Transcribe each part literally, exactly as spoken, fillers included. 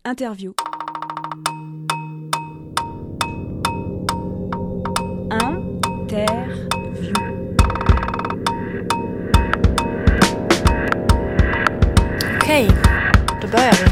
Interview. Interview. Okej, då börjar vi.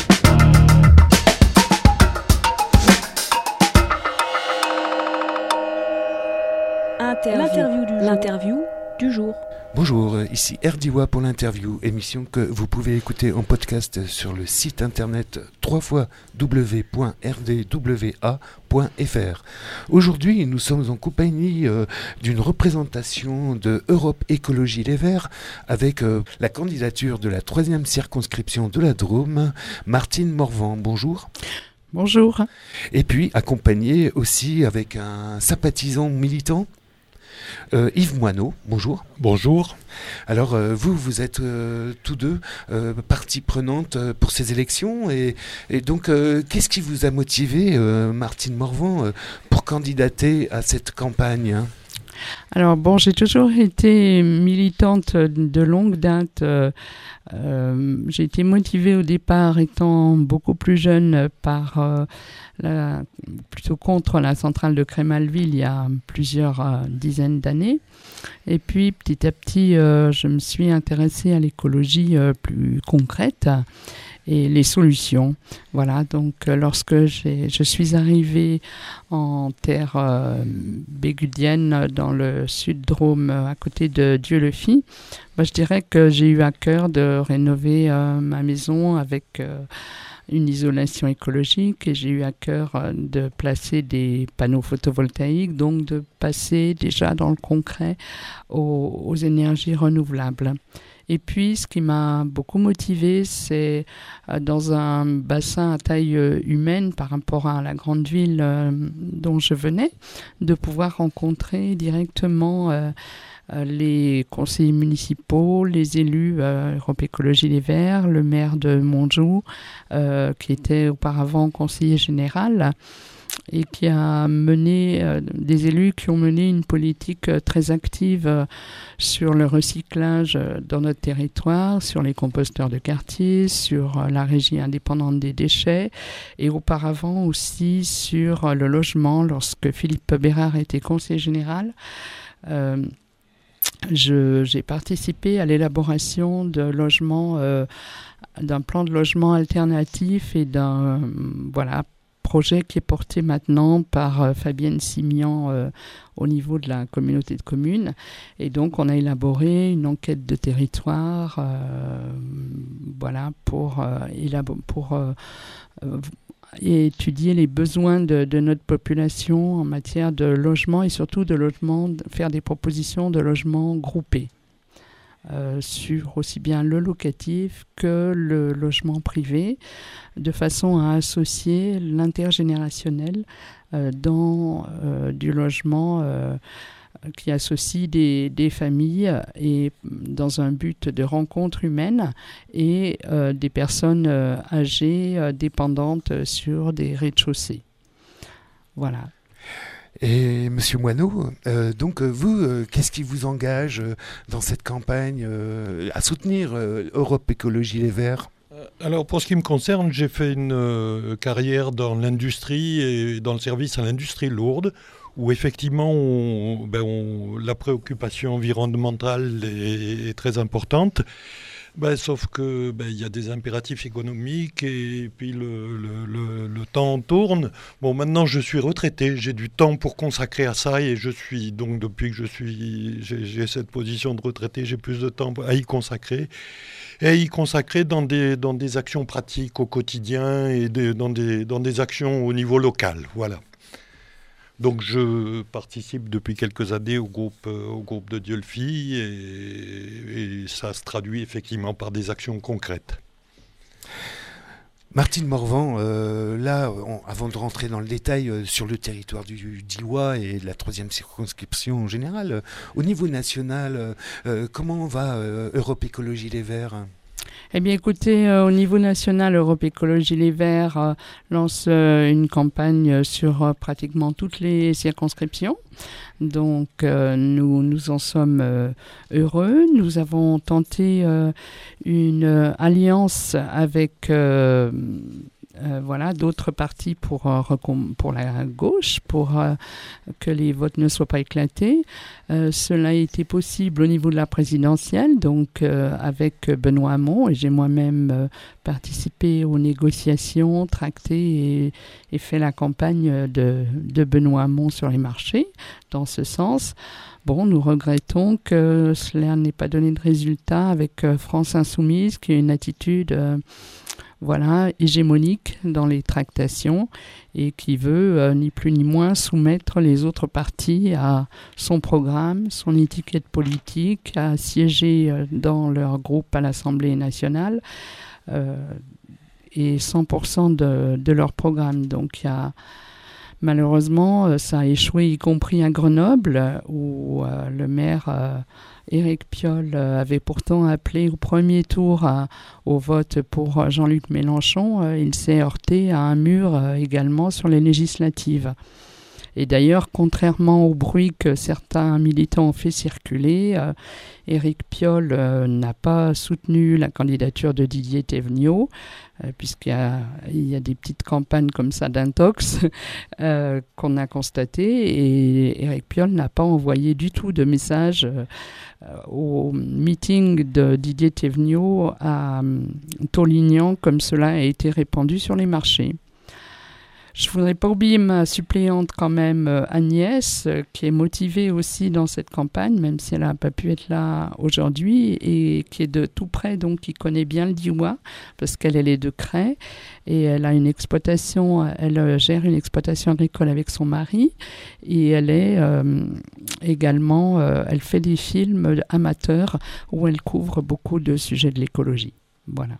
Interview. L'interview du jour. L'interview du jour. Bonjour, ici Erdiwa pour l'interview, émission que vous pouvez écouter en podcast sur le site internet w w w point r d w a point f r. Aujourd'hui, nous sommes en compagnie euh, d'une représentation de Europe Écologie Les Verts avec euh, la candidature de la troisième circonscription de la Drôme, Martine Morvan. Bonjour. Bonjour. Et puis accompagné aussi avec un sympathisant militant, Euh, Yves Moineau, bonjour. Bonjour. Alors euh, vous, vous êtes euh, tous deux euh, partie prenante euh, pour ces élections et, et donc euh, qu'est-ce qui vous a motivé, euh, Martine Morvan, euh, pour candidater à cette campagne, hein ? Alors bon, j'ai toujours été militante de longue date. Euh, euh, j'ai été motivée au départ, étant beaucoup plus jeune, par euh, la, plutôt contre la centrale de Crémalville il y a plusieurs euh, dizaines d'années. Et puis petit à petit, euh, je me suis intéressée à l'écologie euh, plus concrète et les solutions. Voilà, donc euh, lorsque j'ai, je suis arrivée en terre euh, bégudienne dans le sud Drôme, à côté de Dieu-le-Fit, bah, je dirais que j'ai eu à cœur de rénover euh, ma maison avec euh, une isolation écologique et j'ai eu à cœur euh, de placer des panneaux photovoltaïques, donc de passer déjà dans le concret aux, aux énergies renouvelables. Et puis, ce qui m'a beaucoup motivée, c'est euh, dans un bassin à taille euh, humaine par rapport à la grande ville euh, dont je venais, de pouvoir rencontrer directement euh, euh, les conseillers municipaux, les élus euh, Europe Écologie Les Verts, le maire de Montjoux, euh, qui était auparavant conseiller général, et qui a mené, euh, des élus qui ont mené une politique euh, très active euh, sur le recyclage euh, dans notre territoire, sur les composteurs de quartier, sur euh, la régie indépendante des déchets et auparavant aussi sur euh, le logement. Lorsque Philippe Bérard était conseiller général, euh, je, j'ai participé à l'élaboration de logements, euh, d'un plan de logement alternatif et d'un, euh, voilà, projet qui est porté maintenant par euh, Fabienne Simian euh, au niveau de la communauté de communes. Et donc, on a élaboré une enquête de territoire euh, voilà, pour, euh, élabor- pour euh, euh, étudier les besoins de, de notre population en matière de logement et surtout de logement, de faire des propositions de logement groupés. Euh, sur aussi bien le locatif que le logement privé, de façon à associer l'intergénérationnel euh, dans euh, du logement euh, qui associe des, des familles et dans un but de rencontre humaine et euh, des personnes euh, âgées euh, dépendantes sur des rez-de-chaussée. Voilà. Et Monsieur Moineau, euh, donc vous, euh, qu'est-ce qui vous engage euh, dans cette campagne euh, à soutenir euh, Europe Écologie Les Verts ? Alors pour ce qui me concerne, j'ai fait une euh, carrière dans l'industrie et dans le service à l'industrie lourde, où effectivement on, ben on, la préoccupation environnementale est, est très importante. Ben, sauf que ben, y a des impératifs économiques et puis le, le, le, le temps tourne. Bon, maintenant je suis retraité, j'ai du temps pour consacrer à ça et je suis donc depuis que je suis, j'ai, j'ai cette position de retraité, j'ai plus de temps à y consacrer et à y consacrer dans des dans des actions pratiques au quotidien et des, dans des dans des actions au niveau local. Voilà. Donc je participe depuis quelques années au groupe, euh, au groupe de Dieu-le-Fit et, et ça se traduit effectivement par des actions concrètes. Martine Morvan, euh, là, on, avant de rentrer dans le détail euh, sur le territoire du Diois et de la troisième circonscription en général, euh, au niveau national, euh, euh, comment va euh, Europe Écologie Les Verts ? Eh bien, écoutez, euh, au niveau national, Europe Écologie Les Verts euh, lance euh, une campagne sur euh, pratiquement toutes les circonscriptions. Donc, euh, nous, nous en sommes euh, heureux. Nous avons tenté euh, une euh, alliance avec euh, euh, voilà, d'autres partis pour, euh, recom- pour la gauche, pour euh, que les votes ne soient pas éclatés. Euh, cela a été possible au niveau de la présidentielle, donc euh, avec Benoît Hamon, et j'ai moi-même euh, participé aux négociations, tracté et, et fait la campagne de, de Benoît Hamon sur les marchés, dans ce sens. Bon, nous regrettons que cela n'ait pas donné de résultat avec euh, France Insoumise, qui a une attitude euh, voilà, hégémonique dans les tractations et qui veut euh, ni plus ni moins soumettre les autres partis à son programme, son étiquette politique, à siéger euh, dans leur groupe à l'Assemblée nationale euh, et cent pour cent de, de leur programme. Donc il y a malheureusement, ça a échoué, y compris à Grenoble, où euh, le maire euh, Éric Piolle euh, avait pourtant appelé au premier tour à, au vote pour Jean-Luc Mélenchon. Euh, il s'est heurté à un mur euh, également sur les législatives. Et d'ailleurs, contrairement au bruit que certains militants ont fait circuler, euh, Éric Piolle euh, n'a pas soutenu la candidature de Didier Théveniot, euh, puisqu'il y a, il y a des petites campagnes comme ça d'intox euh, qu'on a constatées. Et Éric Piolle n'a pas envoyé du tout de message euh, au meeting de Didier Théveniot à euh, Torlignan, comme cela a été répandu sur les marchés. Je ne voudrais pas oublier ma suppléante quand même, Agnès, qui est motivée aussi dans cette campagne, même si elle n'a pas pu être là aujourd'hui, et qui est de tout près, donc qui connaît bien le Diois, parce qu'elle elle est de Cray, et elle a une exploitation, elle gère une exploitation agricole avec son mari, et elle est euh, également, euh, elle fait des films amateurs où elle couvre beaucoup de sujets de l'écologie. Voilà.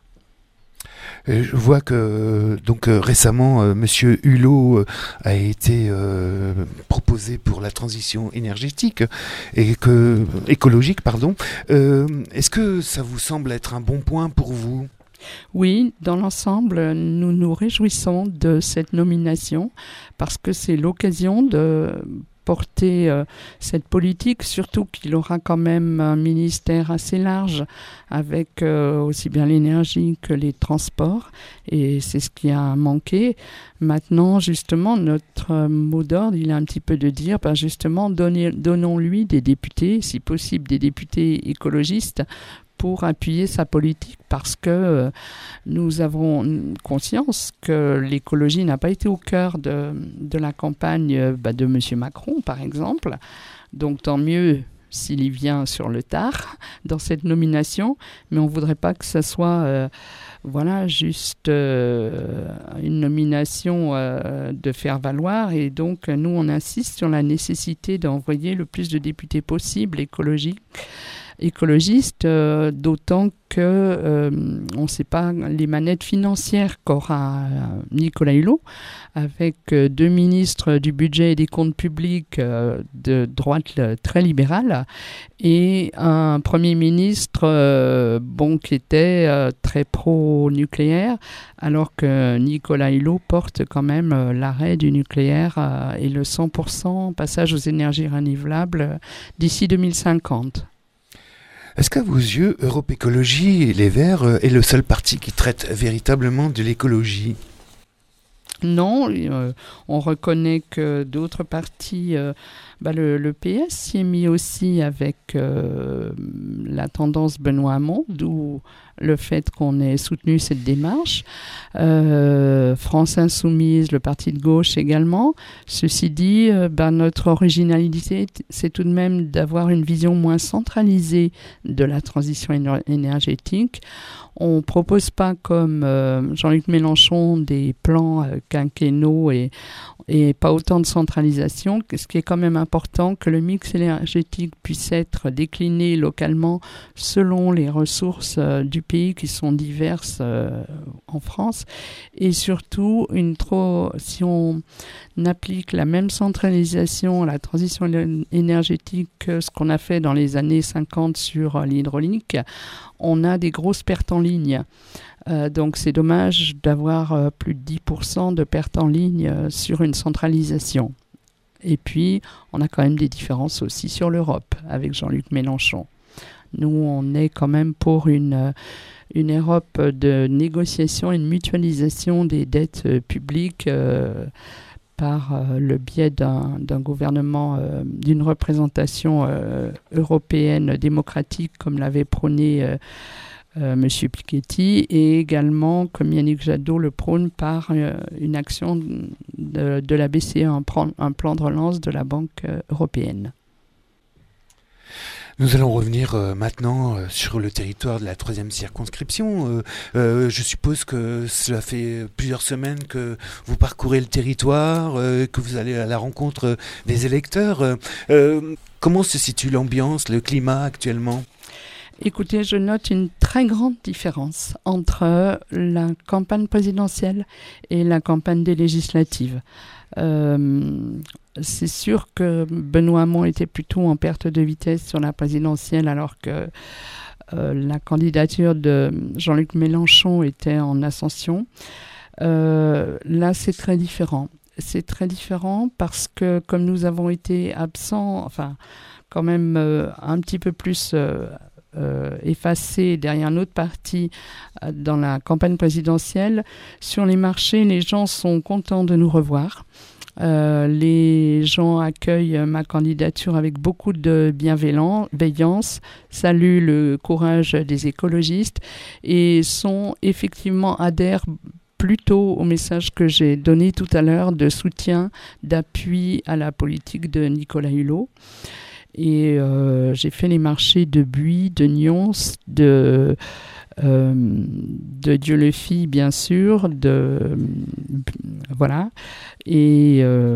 Je vois que donc euh, récemment, euh, Monsieur Hulot euh, a été euh, proposé pour la transition énergétique et que écologique, pardon. Euh, est-ce que ça vous semble être un bon point pour vous ? Oui, dans l'ensemble, nous nous réjouissons de cette nomination parce que c'est l'occasion de porter euh, cette politique, surtout qu'il aura quand même un ministère assez large avec euh, aussi bien l'énergie que les transports, et c'est ce qui a manqué. Maintenant, justement, notre euh, mot d'ordre, il a un petit peu de dire, ben justement, donnez, donnons-lui des députés, si possible des députés écologistes, pour appuyer sa politique, parce que euh, nous avons conscience que l'écologie n'a pas été au cœur de, de la campagne euh, bah, de M. Macron, par exemple. Donc tant mieux s'il y vient sur le tard dans cette nomination, mais on ne voudrait pas que ce soit euh, voilà, juste euh, une nomination euh, de faire valoir. Et donc nous, on insiste sur la nécessité d'envoyer le plus de députés possible écologiques, écologiste, euh, d'autant que euh, on ne sait pas les manettes financières qu'aura euh, Nicolas Hulot, avec euh, deux ministres du budget et des comptes publics euh, de droite euh, très libérale et un premier ministre euh, bon, qui était euh, très pro-nucléaire, alors que Nicolas Hulot porte quand même euh, l'arrêt du nucléaire euh, et le cent pour cent passage aux énergies renouvelables euh, d'ici deux mille cinquante. Est-ce qu'à vos yeux, Europe Écologie et les Verts euh, est le seul parti qui traite véritablement de l'écologie ? Non, euh, on reconnaît que d'autres partis, euh, bah le, le P S s'y est mis aussi avec euh, la tendance Benoît Hamon, d'où le fait qu'on ait soutenu cette démarche. Euh, France Insoumise, le parti de gauche également. Ceci dit, euh, bah, notre originalité, c'est tout de même d'avoir une vision moins centralisée de la transition éner- énergétique. On ne propose pas, comme euh, Jean-Luc Mélenchon, des plans euh, quinquennaux et, et pas autant de centralisation. Ce qui est quand même important, que le mix énergétique puisse être décliné localement selon les ressources euh, du pays qui sont diverses euh, en France. Et surtout, une trop, si on applique la même centralisation à la transition énergétique que ce qu'on a fait dans les années cinquante sur euh, l'hydraulique, on a des grosses pertes en ligne. Euh, donc c'est dommage d'avoir euh, plus de dix pour cent de pertes en ligne euh, sur une centralisation. Et puis, on a quand même des différences aussi sur l'Europe avec Jean-Luc Mélenchon. Nous, on est quand même pour une, une Europe de négociation et de mutualisation des dettes euh, publiques euh, par euh, le biais d'un, d'un gouvernement, euh, d'une représentation euh, européenne démocratique, comme l'avait prôné euh, euh, M. Piketty, et également, comme Yannick Jadot le prône, par euh, une action de, de la B C E, un plan, un plan de relance de la Banque euh, européenne. Nous allons revenir euh, maintenant euh, sur le territoire de la troisième circonscription. Euh, euh, je suppose que cela fait plusieurs semaines que vous parcourez le territoire, euh, que vous allez à la rencontre euh, des électeurs. Euh, euh, comment se situe l'ambiance, le climat actuellement ? Écoutez, je note une très grande différence entre la campagne présidentielle et la campagne des législatives. Euh, c'est sûr que Benoît Hamon était plutôt en perte de vitesse sur la présidentielle, alors que euh, la candidature de Jean-Luc Mélenchon était en ascension. Euh, là, c'est très différent. C'est très différent parce que comme nous avons été absents, enfin, quand même euh, un petit peu plus... Euh, Euh, effacé derrière notre parti euh, dans la campagne présidentielle, sur les marchés, les gens sont contents de nous revoir. Euh, les gens accueillent ma candidature avec beaucoup de bienveillance, saluent le courage des écologistes et sont effectivement adhèrent plutôt au message que j'ai donné tout à l'heure de soutien, d'appui à la politique de Nicolas Hulot. Et euh, j'ai fait les marchés de Buis, de Nyons, de, euh, de Dieu-le-Fille, bien sûr, de, voilà. Et euh,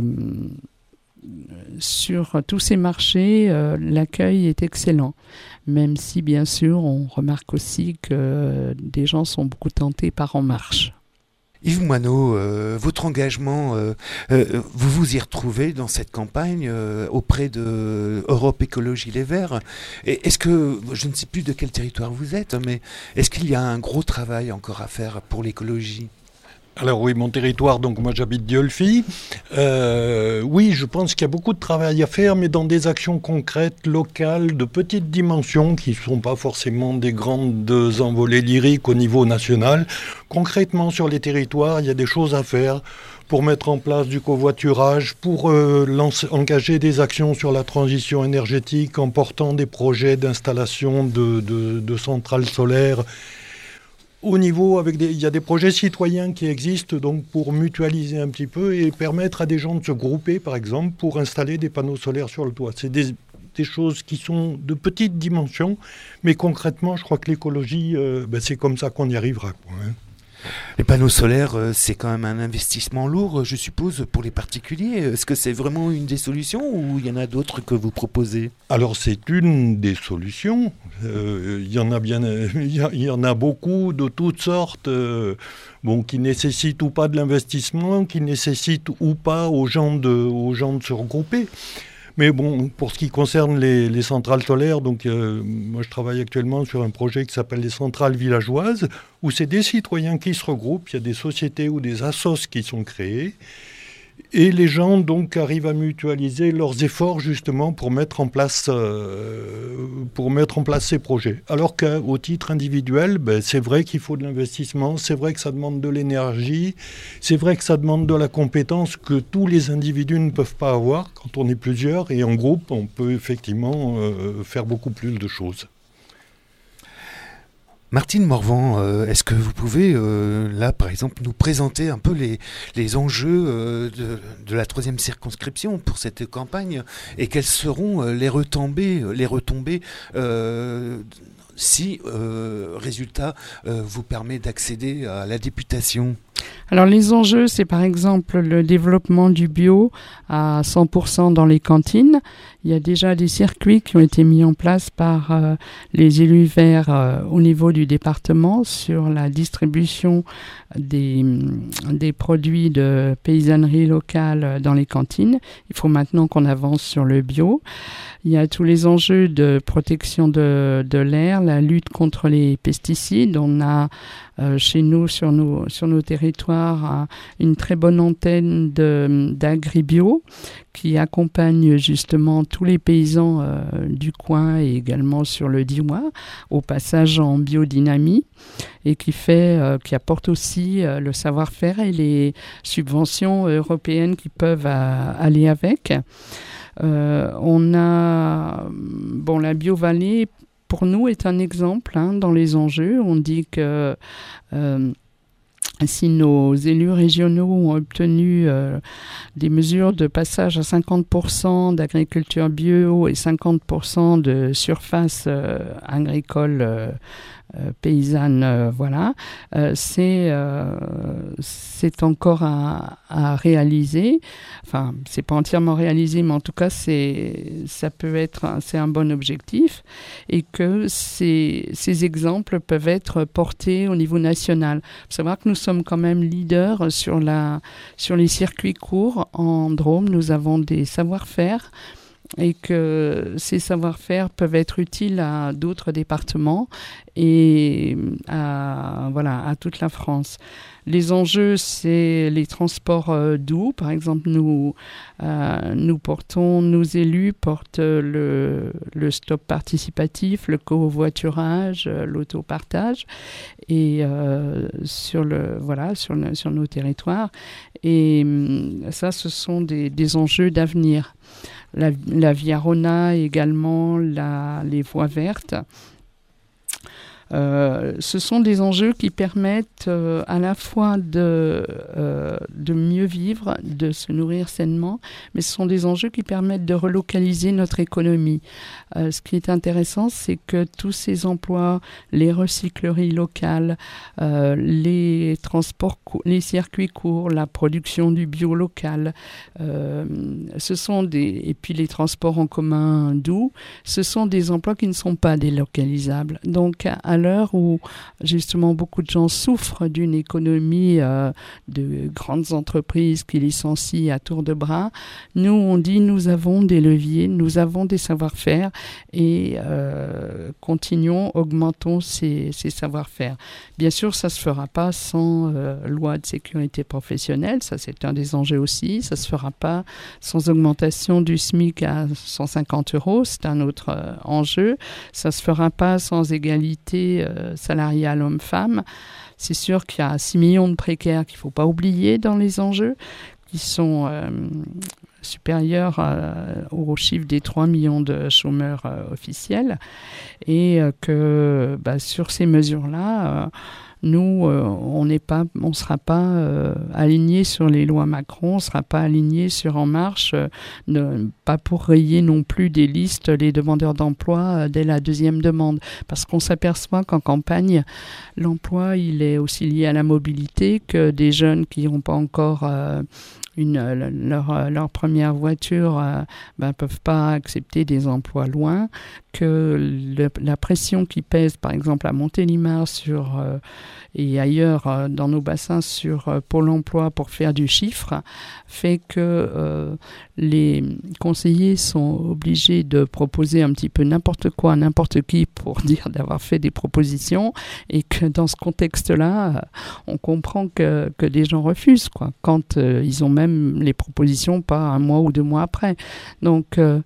sur tous ces marchés, euh, l'accueil est excellent. Même si, bien sûr, on remarque aussi que des gens sont beaucoup tentés par En Marche. Yves Moineau, euh, votre engagement, euh, euh, vous vous y retrouvez dans cette campagne euh, auprès de Europe Écologie Les Verts. Et est-ce que, je ne sais plus de quel territoire vous êtes, mais est-ce qu'il y a un gros travail encore à faire pour l'écologie ? Alors oui, mon territoire, donc moi j'habite Dieulefit. Euh, oui, je pense qu'il y a beaucoup de travail à faire, mais dans des actions concrètes, locales, de petite dimension, qui ne sont pas forcément des grandes envolées lyriques au niveau national. Concrètement, sur les territoires, il y a des choses à faire pour mettre en place du covoiturage, pour euh, lancer, engager des actions sur la transition énergétique en portant des projets d'installation de, de, de centrales solaires. Au niveau, avec des, il y a des projets citoyens qui existent donc pour mutualiser un petit peu et permettre à des gens de se grouper, par exemple, pour installer des panneaux solaires sur le toit. C'est des, des choses qui sont de petite dimension, mais concrètement, je crois que l'écologie, euh, ben c'est comme ça qu'on y arrivera, quoi, hein. Les panneaux solaires, c'est quand même un investissement lourd, je suppose, pour les particuliers. Est-ce que c'est vraiment une des solutions ou il y en a d'autres que vous proposez ? Alors c'est une des solutions. Euh, il y en a bien, il y en a beaucoup de toutes sortes, euh, bon, qui nécessitent ou pas de l'investissement, qui nécessitent ou pas aux gens de, aux gens de se regrouper. Mais bon, pour ce qui concerne les, les centrales solaires, donc euh, moi je travaille actuellement sur un projet qui s'appelle les centrales villageoises, où c'est des citoyens qui se regroupent, il y a des sociétés ou des assos qui sont créées, et les gens donc arrivent à mutualiser leurs efforts justement pour mettre en place, euh, pour mettre en place ces projets. Alors qu'au titre individuel, ben, c'est vrai qu'il faut de l'investissement, c'est vrai que ça demande de l'énergie, c'est vrai que ça demande de la compétence que tous les individus ne peuvent pas avoir quand on est plusieurs, et en groupe on peut effectivement euh, faire beaucoup plus de choses. Martine Morvan, euh, est-ce que vous pouvez, euh, là, par exemple, nous présenter un peu les, les enjeux euh, de, de la troisième circonscription pour cette campagne et quelles seront euh, les retombées, les retombées euh, si, euh, résultat, euh, vous permet d'accéder à la députation ? Alors les enjeux, c'est par exemple le développement du bio à cent pour cent dans les cantines. Il y a déjà des circuits qui ont été mis en place par euh, les élus verts euh, au niveau du département sur la distribution des, des produits de paysannerie locale dans les cantines. Il faut maintenant qu'on avance sur le bio. Il y a tous les enjeux de protection de, de l'air, la lutte contre les pesticides. On a euh, chez nous, sur nos, sur nos territoires, territoire a une très bonne antenne de, d'Agribio qui accompagne justement tous les paysans euh, du coin et également sur le Diois au passage en biodynamie et qui fait, euh, qui apporte aussi euh, le savoir-faire et les subventions européennes qui peuvent euh, aller avec. Euh, on a bon la BioVallée pour nous est un exemple hein, dans les enjeux. On dit que euh, si nos élus régionaux ont obtenu euh, des mesures de passage à cinquante pour cent d'agriculture bio et cinquante pour cent de surface euh, agricole euh, euh, paysanne, euh, voilà, euh, c'est, euh, c'est encore à, à réaliser. Enfin, c'est pas entièrement réalisé, mais en tout cas, c'est, ça peut être, c'est un bon objectif et que ces, ces exemples peuvent être portés au niveau national. Il faut savoir que nous sommes quand même leaders sur, la, sur les circuits courts en Drôme. Nous avons des savoir-faire et que ces savoir-faire peuvent être utiles à d'autres départements et à, voilà, à toute la France. Les enjeux, c'est les transports euh, doux. Par exemple, nous, euh, nous portons, nos élus portent le, le stop participatif, le covoiturage, euh, l'autopartage et euh, sur le voilà sur, le, sur nos territoires. Et ça, ce sont des, des enjeux d'avenir. La, la Via Rona également, la, les voies vertes. Euh, ce sont des enjeux qui permettent euh, à la fois de, euh, de mieux vivre, de se nourrir sainement, mais ce sont des enjeux qui permettent de relocaliser notre économie. Euh, ce qui est intéressant, c'est que tous ces emplois, les recycleries locales, euh, les transports, cou- les circuits courts, la production du bio local, euh, ce sont des, et puis les transports en commun doux, ce sont des emplois qui ne sont pas délocalisables. Donc, à l'heure où justement beaucoup de gens souffrent d'une économie euh, de grandes entreprises qui licencient à tour de bras, nous on dit nous avons des leviers, nous avons des savoir-faire et euh, continuons, augmentons ces, ces savoir-faire. Bien sûr, ça ne se fera pas sans euh, loi de sécurité professionnelle, ça c'est un des enjeux aussi, ça ne se fera pas sans augmentation du SMIC à cent cinquante euros, c'est un autre euh, enjeu, ça ne se fera pas sans égalité Euh, salariale homme-femme. C'est sûr qu'il y a six millions de précaires qu'il ne faut pas oublier dans les enjeux, qui sont euh, supérieurs euh, au chiffre des trois millions de chômeurs euh, officiels, et euh, que bah, sur ces mesures-là, euh, nous, euh, on n'est pas, on sera pas euh, alignés sur les lois Macron, on ne sera pas alignés sur En Marche, euh, ne, pas pour rayer non plus des listes les demandeurs d'emploi euh, dès la deuxième demande. Parce qu'on s'aperçoit qu'en campagne, l'emploi, il est aussi lié à la mobilité, que des jeunes qui n'ont pas encore euh, une, leur, leur première voiture ne euh, ben, peuvent pas accepter des emplois loin, que le, la pression qui pèse, par exemple, à Montélimar sur, euh, et ailleurs euh, dans nos bassins sur euh, Pôle emploi pour faire du chiffre, fait que euh, les conseillers sont obligés de proposer un petit peu n'importe quoi à n'importe qui pour dire d'avoir fait des propositions, et que dans ce contexte-là, on comprend que, que des gens refusent, quoi, quand euh, ils ont même les propositions pas un mois ou deux mois après. Donc, euh,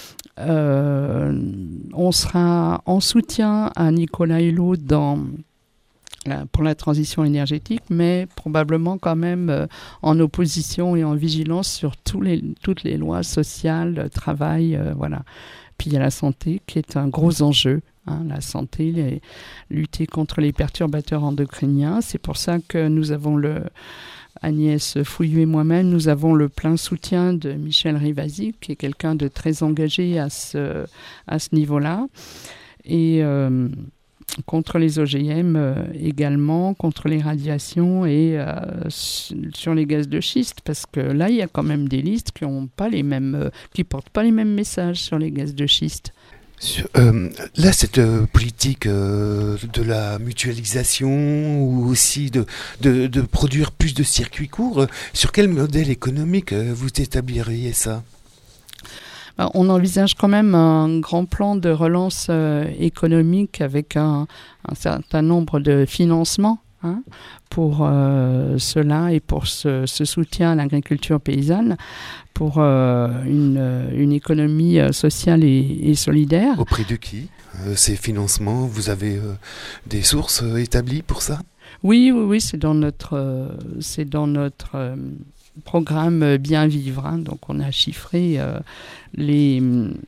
Euh, on sera en soutien à Nicolas Hulot dans la, pour la transition énergétique, mais probablement quand même euh, en opposition et en vigilance sur tous les, toutes les lois sociales, travail, euh, voilà. Puis il y a la santé qui est un gros enjeu. Hein, la santé, les, lutter contre les perturbateurs endocriniens. C'est pour ça que nous avons le... Agnès Fouillou et moi-même, nous avons le plein soutien de Michel Rivasi, qui est quelqu'un de très engagé à ce, à ce niveau-là. Et euh, contre les O G M euh, également, contre les radiations et euh, sur les gaz de schiste, parce que là, il y a quand même des listes qui ont pas les mêmes, euh, qui portent pas les mêmes messages sur les gaz de schiste. Sur, euh, là, cette euh, politique euh, de la mutualisation ou aussi de, de, de produire plus de circuits courts, euh, sur quel modèle économique euh, vous établiriez ça ? Ben, on envisage quand même un grand plan de relance euh, économique avec un, un certain nombre de financements. hein, pour euh, cela et pour ce, ce soutien à l'agriculture paysanne, pour euh, une, une économie sociale et, et solidaire. Auprès de qui euh, ces financements, vous avez euh, des sources euh, établies pour ça ? Oui, oui, oui, c'est dans notre, euh, c'est dans notre euh, programme Bien Vivre. Hein. Donc, on a chiffré euh, les,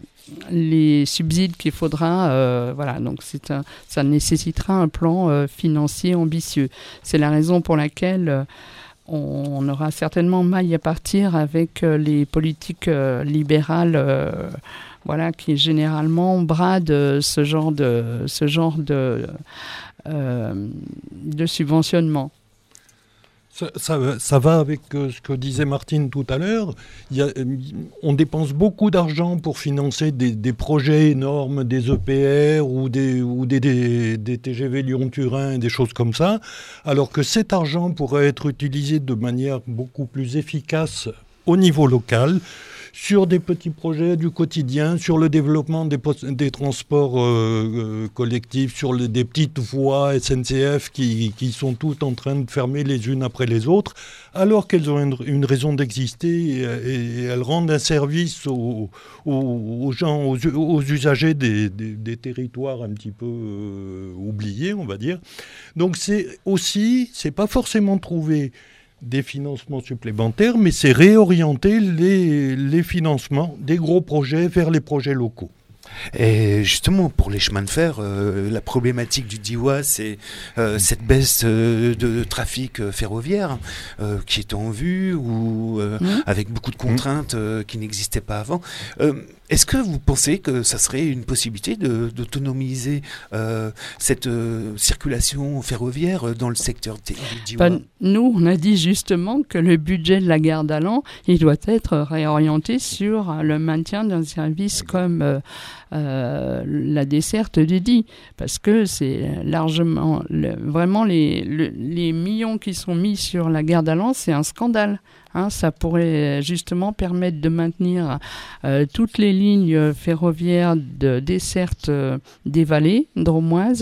les subsides qu'il faudra. Euh, voilà, donc c'est un, ça nécessitera un plan euh, financier ambitieux. C'est la raison pour laquelle euh, on, on aura certainement maille à partir avec euh, les politiques euh, libérales. Euh, voilà, qui généralement bradent ce genre de, ce genre de Euh, de subventionnement. Ça, ça, ça va avec euh, ce que disait Martine tout à l'heure. Il y a, on dépense beaucoup d'argent pour financer des, des projets énormes, des E P R ou des, ou des, des, des T G V Lyon-Turin, des choses comme ça, alors que cet argent pourrait être utilisé de manière beaucoup plus efficace au niveau local, sur des petits projets du quotidien, sur le développement des, des transports euh, euh, collectifs, sur le, des petites voies S N C F qui, qui sont toutes en train de fermer les unes après les autres, alors qu'elles ont une, une raison d'exister et, et, et elles rendent un service aux, aux, aux gens, aux, aux usagers des, des, des territoires un petit peu euh, oubliés, on va dire. Donc c'est aussi, c'est pas forcément trouver des financements supplémentaires, mais c'est réorienter les, les financements des gros projets vers les projets locaux. Et justement, pour les chemins de fer, euh, la problématique du Diois, c'est euh, cette baisse euh, de trafic euh, ferroviaire euh, qui est en vue, ou euh, mmh. avec beaucoup de contraintes euh, qui n'existaient pas avant. Euh, Est-ce que vous pensez que ça serait une possibilité de, d'autonomiser euh, cette euh, circulation ferroviaire dans le secteur du Diois ? Ben, nous, on a dit justement que le budget de la gare d'Allan, il doit être réorienté sur le maintien d'un service comme euh, euh, la desserte du D I, parce que c'est largement, le, vraiment les, le, les millions qui sont mis sur la gare d'Allan, c'est un scandale. Hein, ça pourrait justement permettre de maintenir euh, toutes les lignes ferroviaires de desserte euh, des vallées drômoises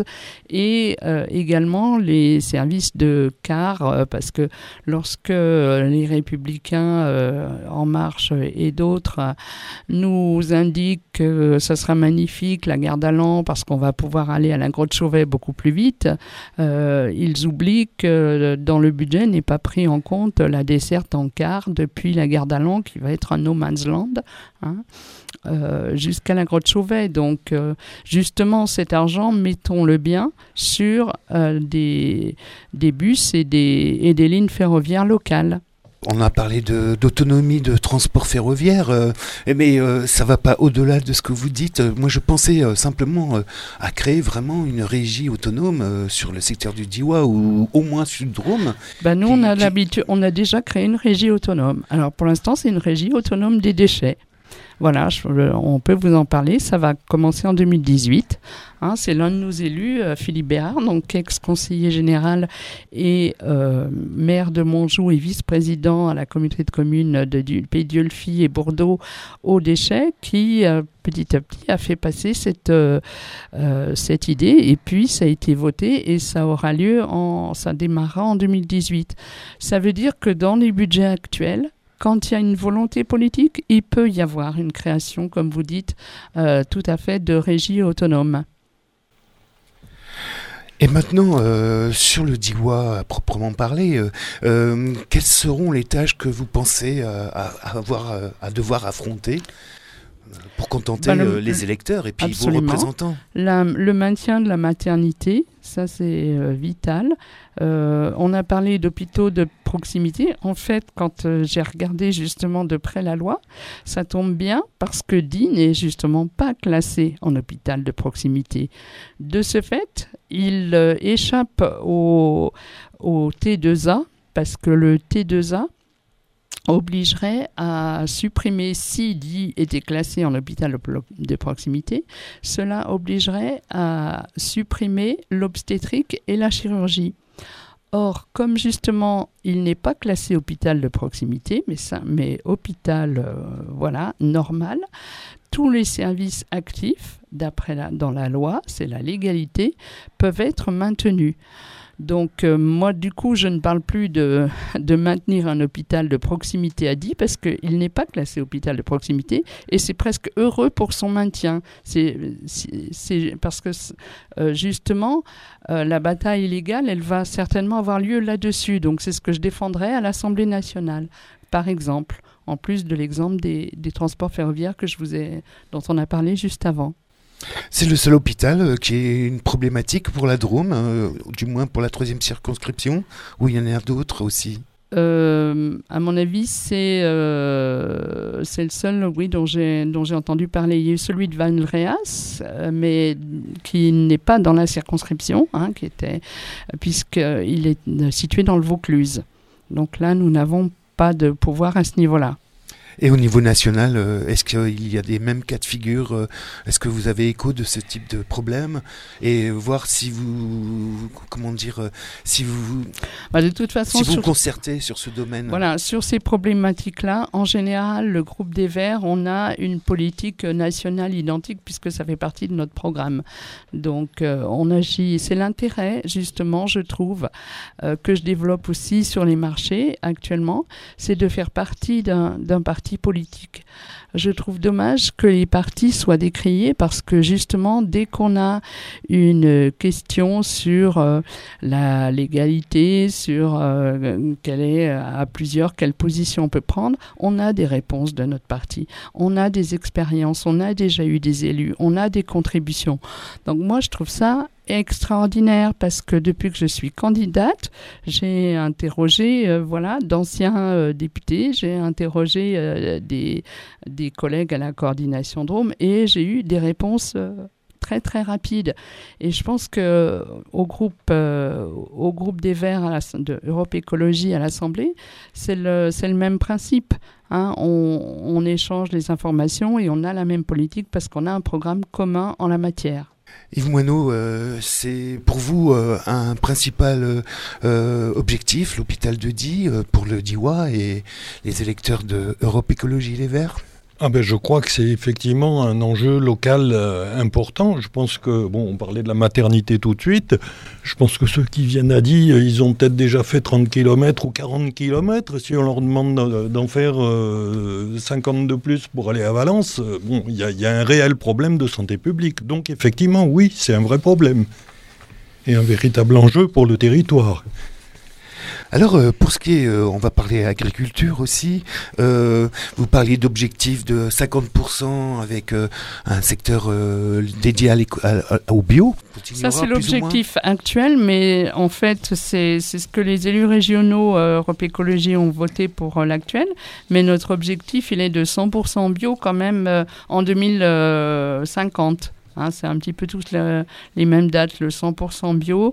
et euh, également les services de cars, euh, parce que lorsque euh, les Républicains euh, En Marche et d'autres euh, nous indiquent que ça sera magnifique la gare d'Allan parce qu'on va pouvoir aller à la Grotte Chauvet beaucoup plus vite, euh, ils oublient que dans le budget n'est pas pris en compte la desserte en car depuis la gare d'Allan qui va être un no man's land, hein, euh, jusqu'à la Grotte Chauvet. Donc euh, justement cet argent, mettons-le bien sur euh, des, des bus et des, et des lignes ferroviaires locales. On a parlé de, d'autonomie de transport ferroviaire, euh, mais euh, ça ne va pas au-delà de ce que vous dites. Moi, je pensais euh, simplement euh, à créer vraiment une régie autonome euh, sur le secteur du Diois, ou au moins sur le Drôme. Ben nous, qui, on a, qui... l'habitude, on a déjà créé une régie autonome. Alors, pour l'instant, c'est une régie autonome des déchets. Voilà, je, on peut vous en parler. Ça va commencer en deux mille dix-huit. Hein, c'est l'un de nos élus, euh, Philippe Bérard, donc ex-conseiller général et euh, maire de Montjoux et vice-président à la communauté de communes de, du Pays d'Iolfi et Bordeaux aux déchets, qui euh, petit à petit a fait passer cette, euh, euh, cette idée. Et puis ça a été voté et ça aura lieu, en, ça démarrera en deux mille dix-huit. Ça veut dire que dans les budgets actuels, quand il y a une volonté politique, il peut y avoir une création, comme vous dites, euh, tout à fait de régie autonome. Et maintenant, euh, sur le Diois à proprement parler, euh, euh, quelles seront les tâches que vous pensez euh, à, à, avoir, euh, à devoir affronter pour contenter ben le, euh, les électeurs et puis absolument. Vos représentants? La, Le maintien de la maternité, ça c'est euh, vital. Euh, on a parlé d'hôpitaux de proximité. En fait, quand euh, j'ai regardé justement de près la loi, ça tombe bien parce que Die n'est justement pas classé en hôpital de proximité. De ce fait, il euh, échappe au, au T deux A parce que le T deux A obligerait à supprimer, si Die était classé en hôpital de proximité, cela obligerait à supprimer l'obstétrique et la chirurgie. Or, comme justement, il n'est pas classé hôpital de proximité, mais, ça, mais hôpital euh, voilà, normal, tous les services actifs, d'après la, dans la loi, c'est la légalité, peuvent être maintenus. Donc euh, moi, du coup, je ne parle plus de, de maintenir un hôpital de proximité à Die parce qu'il n'est pas classé hôpital de proximité et c'est presque heureux pour son maintien. C'est, c'est, c'est parce que euh, justement, euh, la bataille légale, elle va certainement avoir lieu là-dessus. Donc c'est ce que je défendrai à l'Assemblée nationale, par exemple, en plus de l'exemple des, des transports ferroviaires que je vous ai, dont on a parlé juste avant. C'est le seul hôpital euh, qui est une problématique pour la Drôme, euh, du moins pour la troisième circonscription, ou il y en a d'autres aussi? Euh, à mon avis, c'est, euh, c'est le seul, oui, dont j'ai, dont j'ai entendu parler. Il y a eu celui de Valréas, euh, mais qui n'est pas dans la circonscription, hein, qui était, puisqu'il est situé dans le Vaucluse. Donc là, nous n'avons pas de pouvoir à ce niveau-là. Et au niveau national, euh, est-ce qu'il y a des mêmes cas de figure euh, Est-ce que vous avez écho de ce type de problème? Et voir si vous, comment dire, euh, si vous, bah de toute façon, si vous sur, concertez sur ce domaine. Voilà, sur ces problématiques-là, en général, le groupe des Verts, on a une politique nationale identique puisque ça fait partie de notre programme. Donc, euh, on agit. C'est l'intérêt, justement, je trouve, euh, que je développe aussi sur les marchés actuellement, c'est de faire partie d'un, d'un parti politique. Je trouve dommage que les partis soient décriés parce que justement, dès qu'on a une question sur euh, la légalité, sur euh, quelle est à plusieurs, quelle position on peut prendre, on a des réponses de notre parti. On a des expériences, on a déjà eu des élus, on a des contributions. Donc moi, je trouve ça extraordinaire parce que depuis que je suis candidate, j'ai interrogé euh, voilà, d'anciens euh, députés, j'ai interrogé euh, des, des collègues à la coordination Drôme et j'ai eu des réponses euh, très très rapides. Et je pense que au groupe, euh, au groupe des Verts à la, de Europe Écologie à l'Assemblée, c'est le, c'est le même principe. Hein, on, on échange les informations et on a la même politique parce qu'on a un programme commun en la matière. Yves Moineau, euh, c'est pour vous euh, un principal euh, objectif, l'hôpital de Die, euh, pour le Diois et les électeurs de Europe Écologie Les Verts? Ah ben, je crois que c'est effectivement un enjeu local euh, important. Je pense que, bon, on parlait de la maternité tout de suite. Je pense que ceux qui viennent à Die, ils ont peut-être déjà fait trente kilomètres ou quarante kilomètres. Si on leur demande d'en faire euh, cinquante de plus pour aller à Valence, euh, bon, il y, y a un réel problème de santé publique. Donc effectivement, oui, c'est un vrai problème. Et un véritable enjeu pour le territoire. Alors, euh, pour ce qui est, euh, on va parler agriculture aussi, euh, vous parliez d'objectifs de cinquante pour cent avec euh, un secteur euh, dédié à à, à, au bio. Ça, c'est l'objectif actuel, mais en fait, c'est, c'est ce que les élus régionaux euh, Europe Écologie ont voté pour euh, l'actuel. Mais notre objectif, il est de cent pour cent bio quand même euh, en deux mille cinquante. Hein, c'est un petit peu tous le, les mêmes dates, le cent pour cent bio,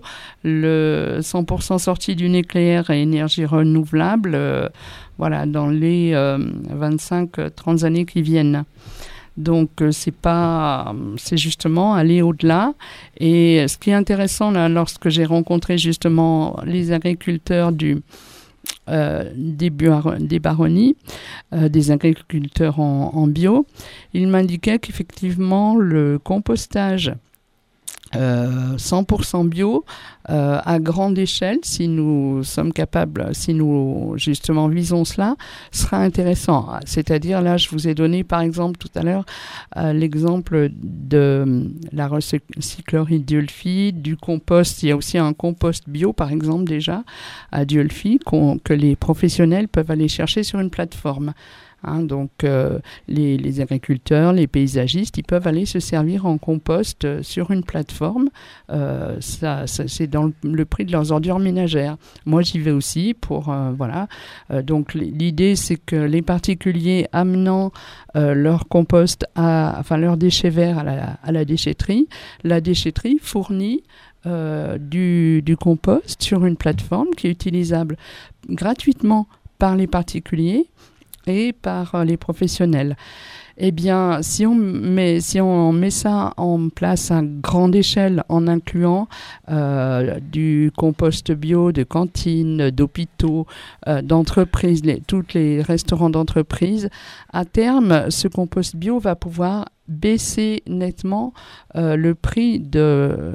le cent pour cent sorti du nucléaire et énergie renouvelable, euh, voilà, dans les euh, vingt-cinq à trente années qui viennent. Donc, euh, c'est pas, c'est justement aller au-delà. Et ce qui est intéressant, là, lorsque j'ai rencontré justement les agriculteurs du Euh, des, bar- des baronnies, euh, des agriculteurs en, en bio, ils m'indiquaient qu'effectivement le compostage euh, cent pour cent bio euh, à grande échelle, si nous sommes capables, si nous justement visons cela, sera intéressant. C'est-à-dire, là, je vous ai donné par exemple tout à l'heure euh, l'exemple de la recyclerie d'Iolfi, du compost. Il y a aussi un compost bio, par exemple, déjà à Diolfi, que les professionnels peuvent aller chercher sur une plateforme. Hein, donc, euh, les, les agriculteurs, les paysagistes, ils peuvent aller se servir en compost euh, sur une plateforme. Euh, ça, ça, c'est dans le, le prix de leurs ordures ménagères. Moi, j'y vais aussi pour... Euh, voilà. Euh, donc, l'idée, c'est que les particuliers amenant euh, leur compost, à, enfin, leurs déchets verts à la, à la déchetterie, la déchetterie fournit euh, du, du compost sur une plateforme qui est utilisable gratuitement par les particuliers et par les professionnels. Eh bien, si on met, si on met ça en place à grande échelle en incluant euh, du compost bio, de cantines, d'hôpitaux, euh, d'entreprises, les, tous les restaurants d'entreprise, à terme, ce compost bio va pouvoir baisser nettement euh, le prix de euh,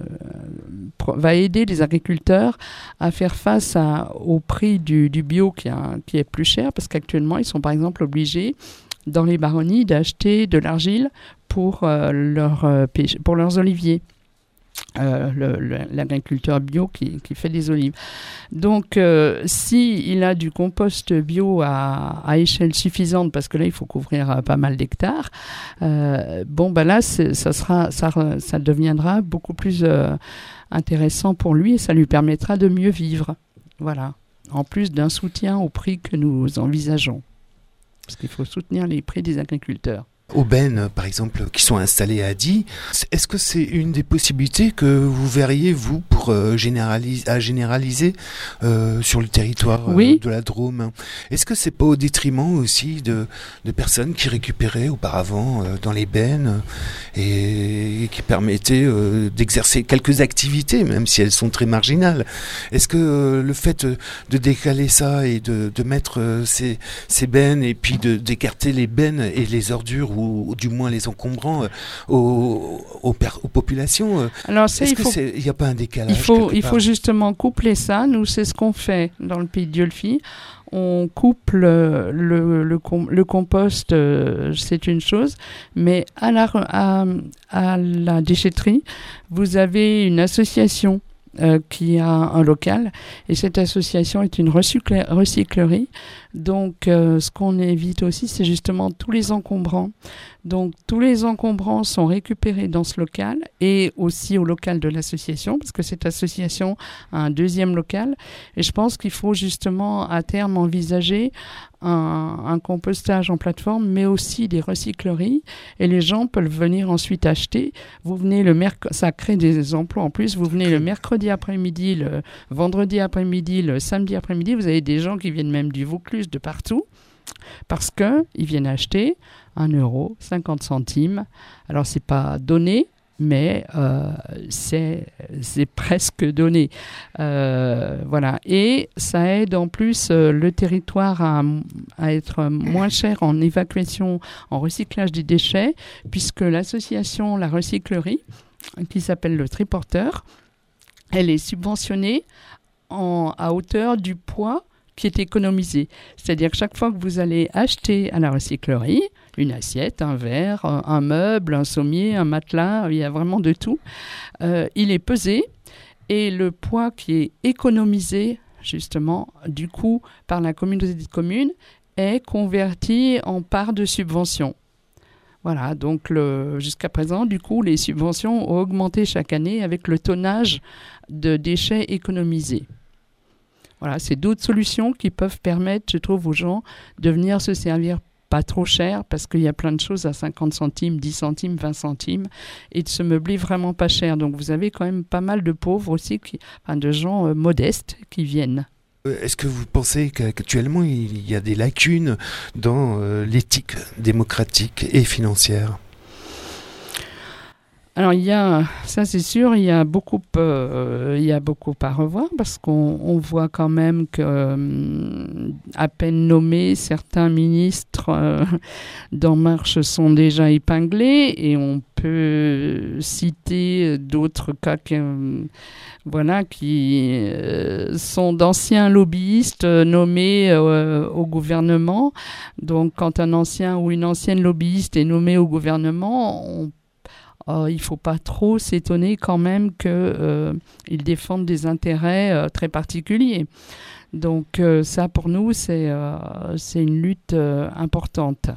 va aider les agriculteurs à faire face à, au prix du, du bio qui, a, qui est plus cher, parce qu'actuellement ils sont par exemple obligés dans les baronnies d'acheter de l'argile pour, euh, leur, euh, pêche, pour leurs oliviers. Euh, le, le, l'agriculteur bio qui, qui fait des olives. Donc, euh, si il a du compost bio à, à échelle suffisante, parce que là, il faut couvrir euh, pas mal d'hectares, euh, bon, ben là, c'est, ça, sera, ça, ça deviendra beaucoup plus euh, intéressant pour lui et ça lui permettra de mieux vivre. Voilà. En plus d'un soutien au prix que nous envisageons. Parce qu'il faut soutenir les prix des agriculteurs. Aubaines, par exemple, qui sont installés à Die, est-ce que c'est une des possibilités que vous verriez, vous, pour euh, généraliser, à généraliser euh, sur le territoire euh, oui. de la Drôme? Est-ce que c'est pas au détriment aussi de, de personnes qui récupéraient auparavant euh, dans les bennes et, et qui permettaient euh, d'exercer quelques activités, même si elles sont très marginales? Est-ce que euh, le fait de décaler ça et de, de mettre euh, ces, ces bennes et puis de, d'écarter les bennes et les ordures, ou, ou du moins les encombrants euh, aux, aux, aux populations. Euh, Alors, c'est, est-ce qu'il n'y a pas un décalage? Il faut, il faut justement coupler ça. Nous, c'est ce qu'on fait dans le pays de Diolfi. On coupe le, le, le, le compost, euh, c'est une chose, mais à la, à, à la déchetterie, vous avez une association Euh, qui a un local, et cette association est une recycle- recyclerie. Donc euh, ce qu'on évite aussi, c'est justement tous les encombrants. Donc tous les encombrants sont récupérés dans ce local et aussi au local de l'association, parce que cette association a un deuxième local, et je pense qu'il faut justement à terme envisager un, un compostage en plateforme, mais aussi des recycleries, et les gens peuvent venir ensuite acheter. Vous venez le merc- ça crée des emplois en plus, vous venez le mercredi après-midi, le vendredi après-midi, le samedi après-midi, vous avez des gens qui viennent même du Vaucluse, de partout, parce qu'ils viennent acheter un euro, cinquante centimes. Alors, c'est pas donné, mais euh, c'est, c'est presque donné. Euh, voilà. Et ça aide en plus euh, le territoire à, à être moins cher en évacuation, en recyclage des déchets, puisque l'association La Recyclerie, qui s'appelle le Triporteur, elle est subventionnée en, à hauteur du poids qui est économisé. C'est-à-dire que chaque fois que vous allez acheter à la recyclerie, une assiette, un verre, un meuble, un sommier, un matelas, il y a vraiment de tout, euh, il est pesé, et le poids qui est économisé, justement, du coup, par la communauté de communes, est converti en part de subvention. Voilà, donc le, jusqu'à présent, du coup, les subventions ont augmenté chaque année avec le tonnage de déchets économisés. Voilà, c'est d'autres solutions qui peuvent permettre, je trouve, aux gens de venir se servir pas trop cher, parce qu'il y a plein de choses à cinquante centimes, dix centimes, vingt centimes, et de se meubler vraiment pas cher. Donc vous avez quand même pas mal de pauvres aussi, qui, enfin de gens euh, modestes qui viennent. Est-ce que vous pensez qu'actuellement il y a des lacunes dans euh, l'éthique démocratique et financière ? Alors il y a, ça c'est sûr, il y a beaucoup, euh, il y a beaucoup à revoir, parce qu'on on voit quand même que euh, à peine nommés, certains ministres euh, d'En Marche sont déjà épinglés, et on peut citer d'autres cas que, euh, voilà, qui euh, sont d'anciens lobbyistes euh, nommés euh, au gouvernement. Donc quand un ancien ou une ancienne lobbyiste est nommé au gouvernement, on Euh, il ne faut pas trop s'étonner quand même qu'ils euh, défendent des intérêts euh, très particuliers. Donc euh, ça, pour nous, c'est, euh, c'est une lutte euh, importante.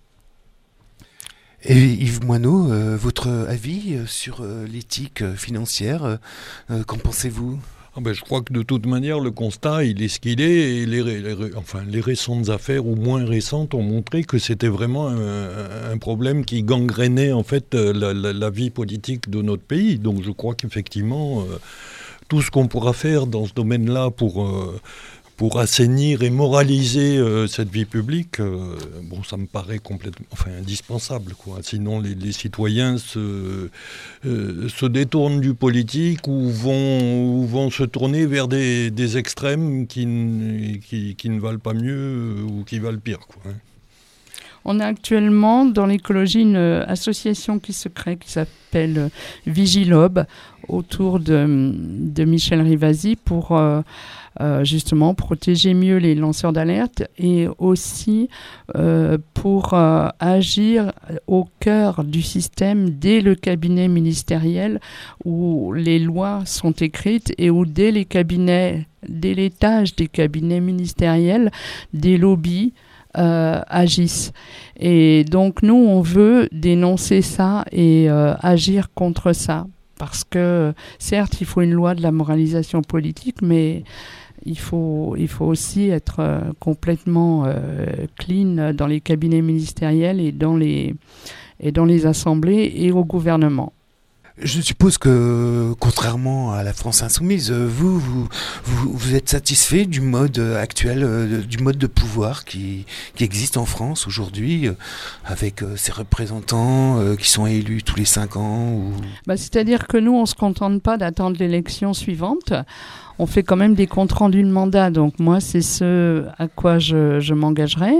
Et Yves Moineau, euh, votre avis sur euh, l'éthique financière, euh, qu'en pensez-vous ? Ah ben, je crois que de toute manière, le constat, il est ce qu'il est. Et les, les, enfin, les récentes affaires, ou moins récentes, ont montré que c'était vraiment un, un problème qui gangrénait en fait la, la, la vie politique de notre pays. Donc je crois qu'effectivement, euh, tout ce qu'on pourra faire dans ce domaine-là pour... Euh, pour assainir et moraliser euh, cette vie publique, euh, bon, ça me paraît complètement, enfin, indispensable, quoi. Sinon, les, les citoyens se, euh, se détournent du politique ou vont, ou vont se tourner vers des, des extrêmes qui, qui, qui ne valent pas mieux ou qui valent pire, quoi. On a actuellement dans l'écologie une euh, association qui se crée, qui s'appelle euh, Vigilob, autour de, de Michel Rivasi pour euh, euh, justement protéger mieux les lanceurs d'alerte et aussi euh, pour euh, agir au cœur du système dès le cabinet ministériel où les lois sont écrites et où dès les cabinets, dès l'étage des cabinets ministériels, des lobbies Euh, agissent. Et donc nous, on veut dénoncer ça et euh, agir contre ça. Parce que certes, il faut une loi de la moralisation politique, mais il faut, il faut aussi être euh, complètement euh, clean dans les cabinets ministériels et dans les, et dans les assemblées et au gouvernement. Je suppose que, contrairement à la France insoumise, vous, vous, vous, vous êtes satisfait du mode actuel, du mode de pouvoir qui, qui existe en France aujourd'hui, avec ces représentants qui sont élus tous les cinq ans ou... bah, c'est-à-dire que nous, on ne se contente pas d'attendre l'élection suivante. On fait quand même des comptes rendus de mandat. Donc moi, c'est ce à quoi je, je m'engagerai.